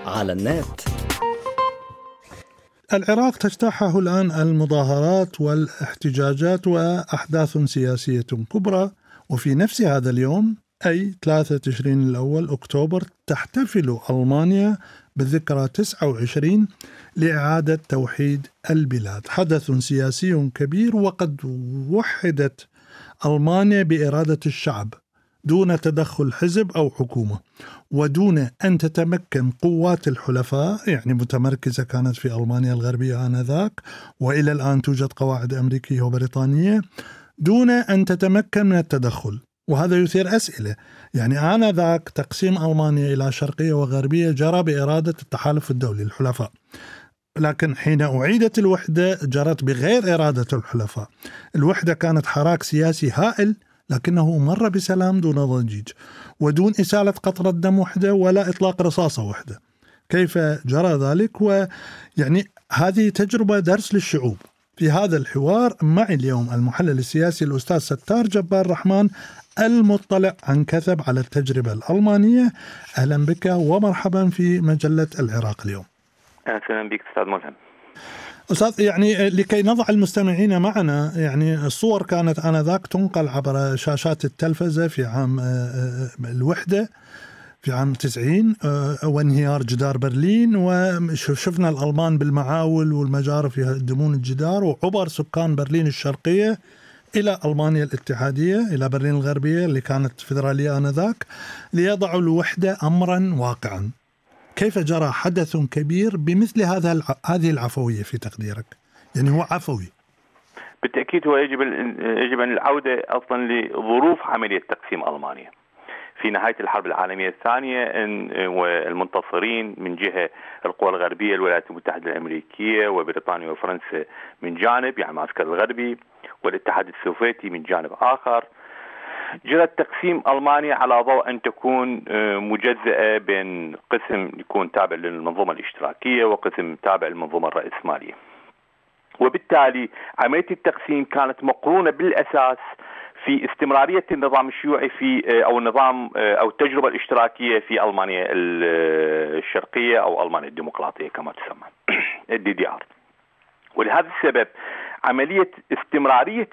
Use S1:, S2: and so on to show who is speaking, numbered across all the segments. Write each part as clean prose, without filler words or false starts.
S1: على النت.
S2: العراق تجتاحه الآن المظاهرات والاحتجاجات وأحداث سياسية كبرى، وفي نفس هذا اليوم أي 3 تشرين الأول أكتوبر تحتفل ألمانيا بالذكرى 29 لإعادة توحيد البلاد، حدث سياسي كبير وقد وحدت ألمانيا بإرادة الشعب دون تدخل حزب أو حكومة، ودون أن تتمكن قوات الحلفاء، يعني متمركزة كانت في ألمانيا الغربية آنذاك، وإلى الآن توجد قواعد أمريكية وبريطانية، دون أن تتمكن من التدخل. وهذا يثير أسئلة، يعني آنذاك تقسيم ألمانيا إلى شرقية وغربية جرى بإرادة التحالف الدولي الحلفاء، لكن حين أعيدت الوحدة جرت بغير إرادة الحلفاء. الوحدة كانت حراك سياسي هائل، لكنه مر بسلام دون ضجيج ودون إسالة قطرة دم وحدة ولا إطلاق رصاصة وحدة. كيف جرى ذلك؟ ويعني هذه تجربة درس للشعوب. في هذا الحوار معي اليوم المحلل السياسي الأستاذ ستار جبار الرحمن، المطلع عن كثب على التجربة الألمانية. أهلا بك ومرحبا في مجلة العراق اليوم.
S3: أهلا بك أستاذ ملهم.
S2: أستاذ، يعني لكي نضع المستمعين معنا، يعني الصور كانت آنذاك تنقل عبر شاشات التلفزة في عام الوحدة في عام 90 وانهيار جدار برلين، وشفنا الألمان بالمعاول والمجارف يهدمون الجدار، وعبر سكان برلين الشرقية إلى ألمانيا الاتحادية، إلى برلين الغربية اللي كانت فيدرالية آنذاك، ليضعوا الوحدة أمرا واقعا. كيف جرى حدث كبير بمثل هذه العفوية في تقديرك؟ يعني هو عفوي
S3: بالتأكيد. هو يجب أن العودة أصلا لظروف عملية تقسيم ألمانيا في نهاية الحرب العالمية الثانية، والمنتصرين من جهة القوى الغربية الولايات المتحدة الأمريكية وبريطانيا وفرنسا من جانب، يعني المعسكر الغربي، والاتحاد السوفيتي من جانب آخر. جرت تقسيم ألمانيا على ضوء أن تكون مجزأة بين قسم يكون تابع للمنظومة الاشتراكية وقسم تابع للمنظومة الرأسمالية، وبالتالي عملية التقسيم كانت مقرونة بالأساس في استمرارية النظام الشيوعي في أو النظام أو التجربة الاشتراكية في ألمانيا الشرقية أو ألمانيا الديمقراطية كما تسمى الDDR. ولهذا السبب عملية استمرارية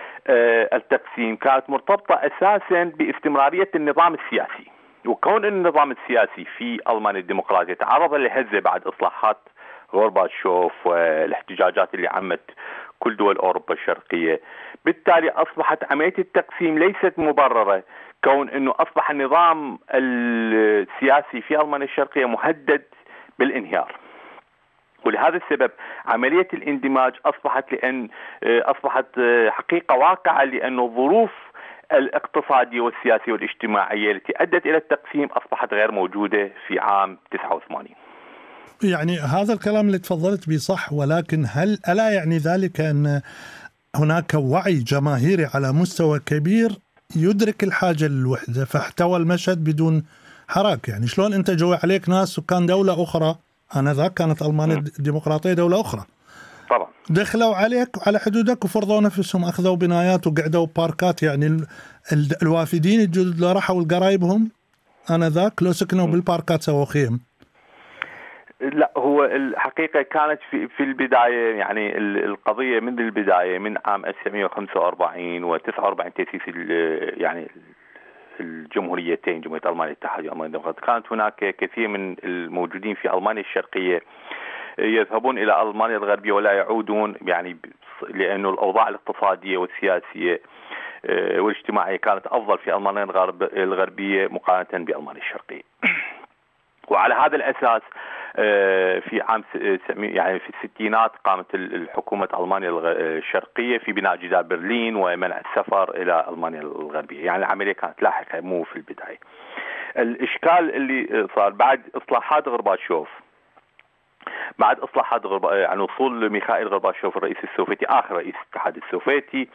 S3: التقسيم كانت مرتبطة أساسا باستمرارية النظام السياسي، وكون النظام السياسي في ألمانيا الديمقراطية تعرض لهزة بعد إصلاحات غورباتشوف والاحتجاجات اللي عمت كل دول أوروبا الشرقية، بالتالي أصبحت عملية التقسيم ليست مبررة، كون أنه أصبح النظام السياسي في ألمانيا الشرقية مهدد بالانهيار. ولهذا السبب عملية الاندماج أصبحت حقيقة واقعة، لأن الظروف الاقتصادية والسياسية والاجتماعية التي أدت إلى التقسيم أصبحت غير موجودة في عام 89.
S2: يعني هذا الكلام اللي تفضلت به صح، ولكن ألا يعني ذلك أن هناك وعي جماهيري على مستوى كبير يدرك الحاجة للوحدة فاحتوى المشهد بدون حراك؟ يعني شلون أنت جوي عليك ناس سكان دولة أخرى، آنذاك كانت ألمانيا الديمقراطية دولة أخرى،
S3: طبعا
S2: دخلوا عليك على حدودك وفرضوا نفسهم، أخذوا بنايات وقعدوا باركات. يعني الوافدين الجدد اللي راحوا لقرايبهم آنذاك لو سكنوا بالباركات سووا خيم.
S3: لا، هو الحقيقة كانت في البداية، يعني القضية من البداية من عام 1945 و49 تأسيس يعني الجمهوريتين، جمهورية ألمانيا الاتحادية وألمانيا الديمقراطية، كانت هناك كثير من الموجودين في ألمانيا الشرقية يذهبون إلى ألمانيا الغربية ولا يعودون، يعني لأنه الأوضاع الاقتصادية والسياسية والاجتماعية كانت أفضل في ألمانيا الغربية مقارنة بألمانيا الشرقية. وعلى هذا الأساس في عام يعني في الستينات قامت الحكومة ألمانيا الشرقية في بناء جدار برلين ومنع السفر إلى ألمانيا الغربية. يعني العملية كانت لاحقة مو في البداية. الإشكال اللي صار بعد إصلاحات غورباتشوف، يعني وصول ميخائيل غورباتشوف الرئيس السوفيتي، آخر رئيس الاتحاد السوفيتي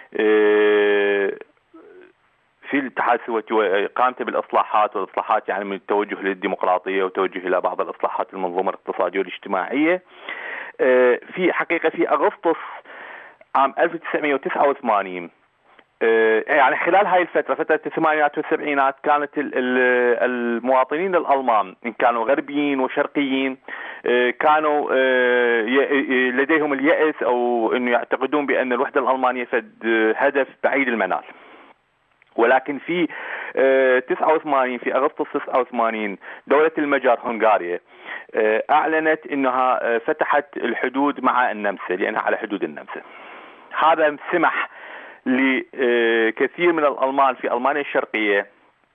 S3: في الاتحاد السوفيتي، قامت بالإصلاحات، والإصلاحات يعني من التوجه للديمقراطية وتوجه إلى بعض الإصلاحات المنظومة الاقتصادية والاجتماعية. في حقيقة في أغسطس عام 1989 يعني خلال هاي الفترة، فترة الثمانينات والسبعينات، كانت المواطنين الألمان إن كانوا غربيين وشرقيين كانوا لديهم اليأس أو أنه يعتقدون بأن الوحدة الألمانية فد هدف بعيد المنال. ولكن في 89 في أغسطس 89 دولة المجر هنغاريا أعلنت أنها فتحت الحدود مع النمسا لأنها على حدود النمسا. هذا سمح لكثير من الألمان في ألمانيا الشرقية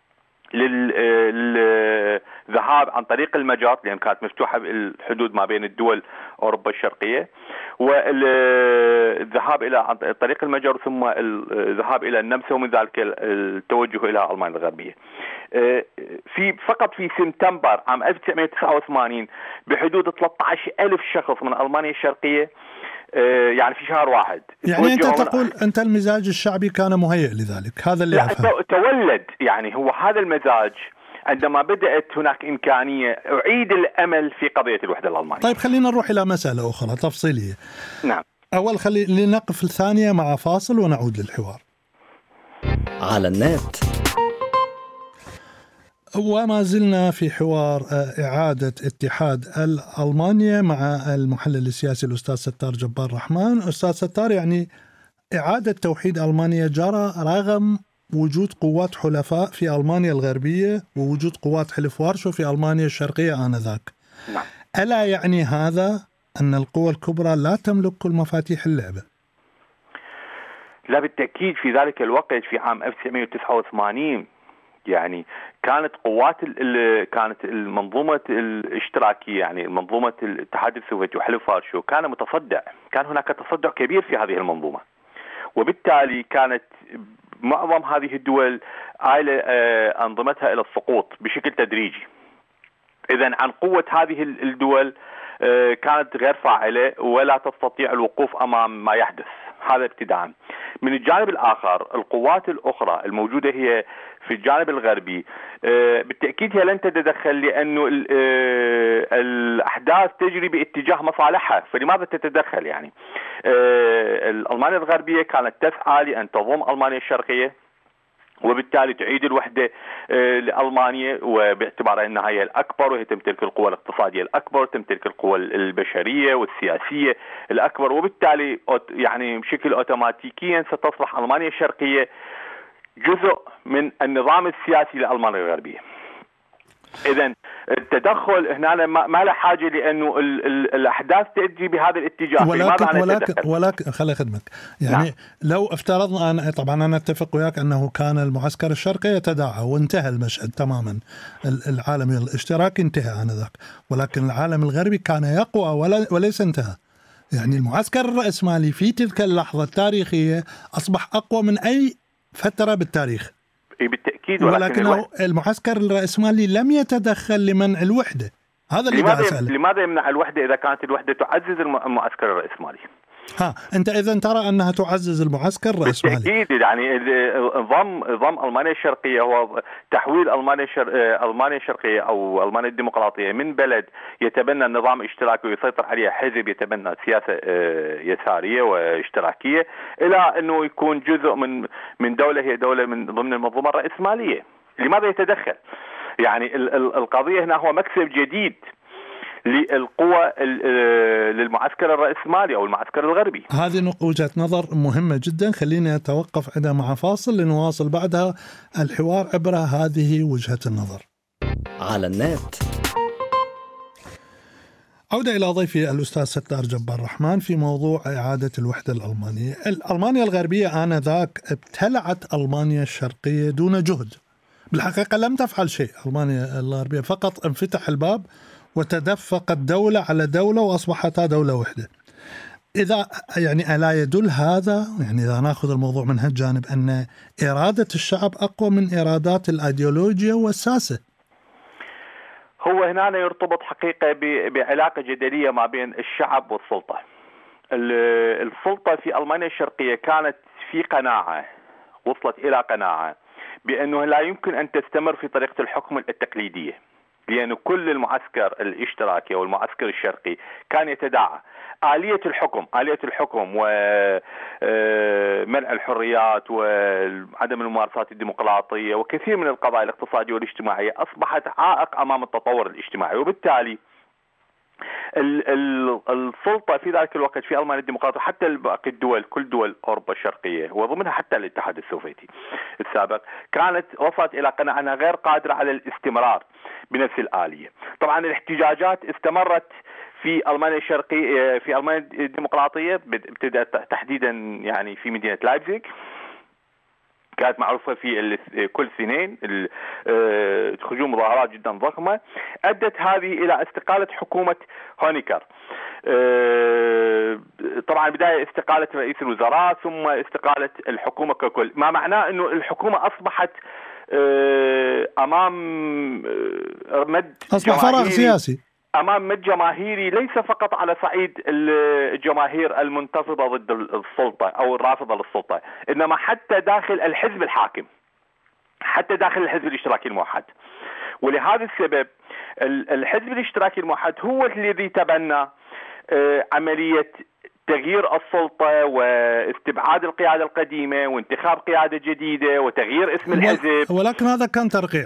S3: للذهاب عن طريق المجر، لأن كانت مفتوحة الحدود ما بين الدول أوروبا الشرقية، والذهاب إلى عن طريق المجر ثم الذهاب إلى النمسا، ومن ذلك التوجه إلى ألمانيا الغربية. فقط في سبتمبر عام 1989 بحدود 13,000 شخص من ألمانيا الشرقية، يعني في شهر واحد.
S2: يعني أنت تقول أنت المزاج الشعبي كان مهيئ لذلك، هذا اللي أفهم.
S3: تولد يعني هو هذا المزاج عندما بدأت هناك إمكانية أعيد الأمل في قضية الوحدة الألمانية.
S2: طيب خلينا نروح إلى مسألة أخرى تفصيلية.
S3: نعم.
S2: أول لنقف الثانية مع فاصل ونعود للحوار.
S1: على النت.
S2: وما زلنا في حوار إعادة اتحاد ألمانيا مع المحلل السياسي الأستاذ ستار جبار رحمن. أستاذ ستار، يعني إعادة توحيد ألمانيا جرى رغم وجود قوات حلفاء في ألمانيا الغربية ووجود قوات حلف وارشو في ألمانيا الشرقية آنذاك.
S3: نعم.
S2: ألا يعني هذا أن القوى الكبرى لا تملك كل مفاتيح اللعبة؟
S3: لا بالتأكيد. في ذلك الوقت في عام 1989 يعني كانت كانت المنظومة الاشتراكية، يعني منظومة الاتحاد السوفيتي وحلف وارشو، كان متصدع، كان هناك تصدع كبير في هذه المنظومة، وبالتالي كانت معظم هذه الدول آيلة أنظمتها إلى السقوط بشكل تدريجي. إذن عن قوة هذه الدول كانت غير فاعلة ولا تستطيع الوقوف أمام ما يحدث. هذا ابتداء. من الجانب الآخر القوات الأخرى الموجودة هي في الجانب الغربي بالتأكيد هي لن تتدخل، لأنه الأحداث تجري باتجاه مصالحها، فلماذا تتدخل؟ يعني ألمانيا الغربية كانت تسعى لأن تضم ألمانيا الشرقية وبالتالي تعيد الوحدة لألمانيا، وباعتبار أنها هي الأكبر وهي تمتلك القوى الاقتصادية الأكبر، تمتلك القوى البشرية والسياسية الأكبر، وبالتالي يعني بشكل أوتوماتيكيا ستصبح ألمانيا الشرقية جزء من النظام السياسي لألمانيا الغربية. إذن التدخل هنا ما له حاجة، لأنه الأحداث تأتي بهذا الاتجاه.
S2: ولكن خلي خدمك يعني نعم. لو افترضنا طبعا أنا أتفق وياك أنه كان المعسكر الشرقي يتداعى وانتهى المشهد تماما، العالم الاشتراكي انتهى آنذاك، ولكن العالم الغربي كان يقوى وليس انتهى. يعني المعسكر الرأسمالي في تلك اللحظة التاريخية أصبح أقوى من أي فترة بالتاريخ
S3: بالتأكيد،
S2: ولكن المعسكر الرأسمالي لم يتدخل لمنع الوحدة. هذا اللي أسأله.
S3: لماذا يمنع الوحدة إذا كانت الوحدة تعزز المعسكر الرأسمالي؟
S2: أنت إذا ترى أنها تعزز المعسكر الرأسمالي؟
S3: بالتأكيد. يعني ضم ألمانيا الشرقية هو تحويل ألمانيا الشرقية أو ألمانيا الديمقراطية من بلد يتبنى النظام الاشتراكي ويسيطر عليه حزب يتبنى سياسة يسارية واشتراكية، إلى أنه يكون جزء من دولة هي دولة من ضمن المنظومة الرأسمالية. لماذا يتدخل؟ يعني القضية هنا هو مكسب جديد للقوى للمعسكر الرأسمالي أو المعسكر الغربي.
S2: هذه وجهة نظر مهمة جدا. خلينا نتوقف عندها مع فاصل لنواصل بعدها الحوار عبر هذه وجهة النظر.
S1: على النت.
S2: عودة إلى ضيفي الأستاذ ستار جبار رحمن في موضوع إعادة الوحدة الألمانية. ألمانيا الغربية آنذاك ابتلعت ألمانيا الشرقية دون جهد. بالحقيقة لم تفعل شيء ألمانيا الغربية، فقط انفتح الباب وتدفقت دولة على دولة وأصبحتا دولة واحدة. إذا يعني ألا يدل هذا، يعني إذا نأخذ الموضوع من هالجانب، أن إرادة الشعب أقوى من إرادات الأيديولوجيا والساسة؟
S3: هو هنا يرتبط حقيقة بعلاقة جدلية ما بين الشعب والسلطة. السلطة في ألمانيا الشرقية كانت في قناعة، وصلت إلى قناعة بأنه لا يمكن أن تستمر في طريقة الحكم التقليدية، لأن كل المعسكر الاشتراكي أو المعسكر الشرقي كان يتداعى آلية الحكم ومنع الحريات وعدم الممارسات الديمقراطية وكثير من القضايا الاقتصادية والاجتماعية أصبحت عائق أمام التطور الاجتماعي، وبالتالي السلطة في ذلك الوقت في ألمانيا الديمقراطية حتى باقي الدول، كل دول أوروبا الشرقية وضمنها حتى الاتحاد السوفيتي السابق، كانت وصلت إلى قناعة أنها غير قادرة على الاستمرار بنفس الآلية. طبعا الاحتجاجات استمرت في ألمانيا الشرقية، في ألمانيا الديمقراطية ابتدأت تحديدا يعني في مدينة لايبزيغ، كانت معروفة في كل سنين هجوم مظاهرات جدا ضخمة أدت هذه إلى استقالة حكومة هونيكر. طبعا بداية استقالة رئيس الوزراء ثم استقالة الحكومة ككل، ما معناه أنه الحكومة أصبحت أمام مد
S2: أصبح فراغ سياسي،
S3: أمام مد جماهيري ليس فقط على صعيد الجماهير المنتفضة ضد السلطة أو الرافضة للسلطة، إنما حتى داخل الحزب الحاكم، حتى داخل الحزب الاشتراكي الموحد. ولهذا السبب الحزب الاشتراكي الموحد هو الذي تبنى عملية تغيير السلطة واستبعاد القيادة القديمة وانتخاب قيادة جديدة وتغيير اسم الحزب.
S2: ولكن هذا كان ترقيع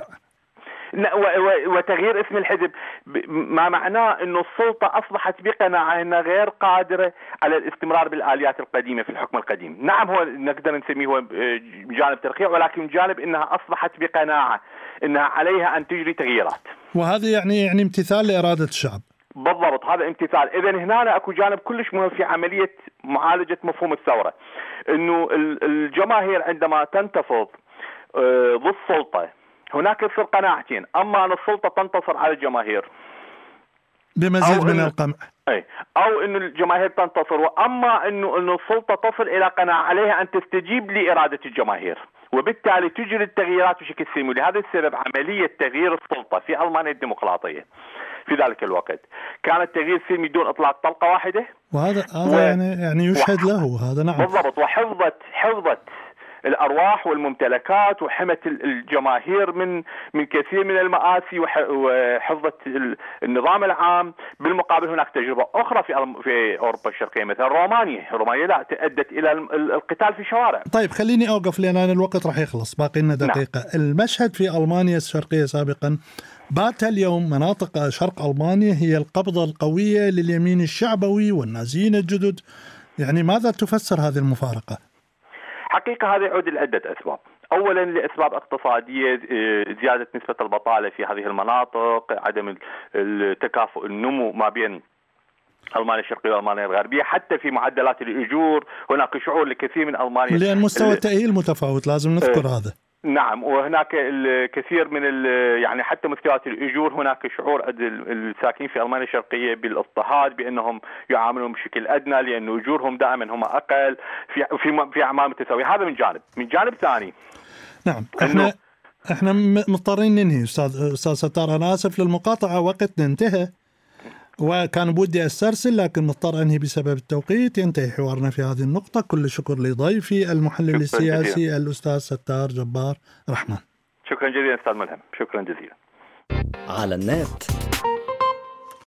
S3: وتغيير اسم الحزب، ما معناه أنه السلطة أصبحت بقناعة أنها غير قادرة على الاستمرار بالآليات القديمة في الحكم القديم. نعم هو نقدر نسميه هو جانب ترقيع، ولكن جانب أنها أصبحت بقناعة أنها عليها أن تجري تغييرات،
S2: وهذا يعني امتثال لإرادة الشعب.
S3: بالضبط، هذا امتثال. إذن هنا أكو جانب كلش مهم في عملية معالجة مفهوم الثورة، أنه الجماهير عندما تنتفض ضد السلطة هناك يصير قناعتين، أما أن السلطة تنتصر على الجماهير
S2: بمزيد من القمع،
S3: أو أن الجماهير تنتصر، وأما أنه السلطة تصل إلى قناعة عليها أن تستجيب لإرادة الجماهير وبالتالي تجري التغييرات بشكل سلمي. لهذا السبب عملية تغيير السلطة في ألمانيا الديمقراطية في ذلك الوقت كانت تغيير سلمي دون إطلاق طلقة واحدة،
S2: وهذا يعني يشهد له هذا. نعم
S3: بالضبط، وحفظت الأرواح والممتلكات وحمت الجماهير من كثير من المآسي وحفظت النظام العام. بالمقابل هناك تجربة أخرى في أوروبا الشرقية مثل رومانيا لا أدت إلى القتال في الشوارع.
S2: طيب خليني أوقف لأن الوقت راح يخلص، باقي لنا دقيقة. نعم. المشهد في ألمانيا الشرقية سابقا بات اليوم مناطق شرق ألمانيا هي القبضة القوية لليمين الشعبوي والنازيين الجدد، يعني ماذا تفسر هذه المفارقة؟
S3: حقيقة هذا يعود لعدة أسباب. أولا لأسباب اقتصادية، زيادة نسبة البطالة في هذه المناطق، عدم التكافؤ النمو ما بين ألمانيا الشرقية وألمانيا الغربية، حتى في معدلات الأجور هناك شعور لكثير من ألمانيا
S2: لأن مستوى التأهيل متفاوت، لازم نذكر هذا.
S3: نعم، وهناك الكثير من يعني حتى مستويات الأجور هناك شعور الساكنين في ألمانيا الشرقية بالاضطهاد، بأنهم يعاملون بشكل أدنى لأن أجورهم دائما هم أقل في أعمال متساوية. هذا من جانب ثاني.
S2: نعم احنا مضطرين ننهي أستاذ ستار، أنا آسف للمقاطعة، وقتنا انتهى وكان بودي أسترسل لكن مضطر أنهي بسبب التوقيت. ينتهي حوارنا في هذه النقطة. كل شكر لضيفي المحلل السياسي الأستاذ ستار جبار رحمن.
S3: شكرا جزيلا أستاذ ملهم، شكرا جزيلا.
S1: على النت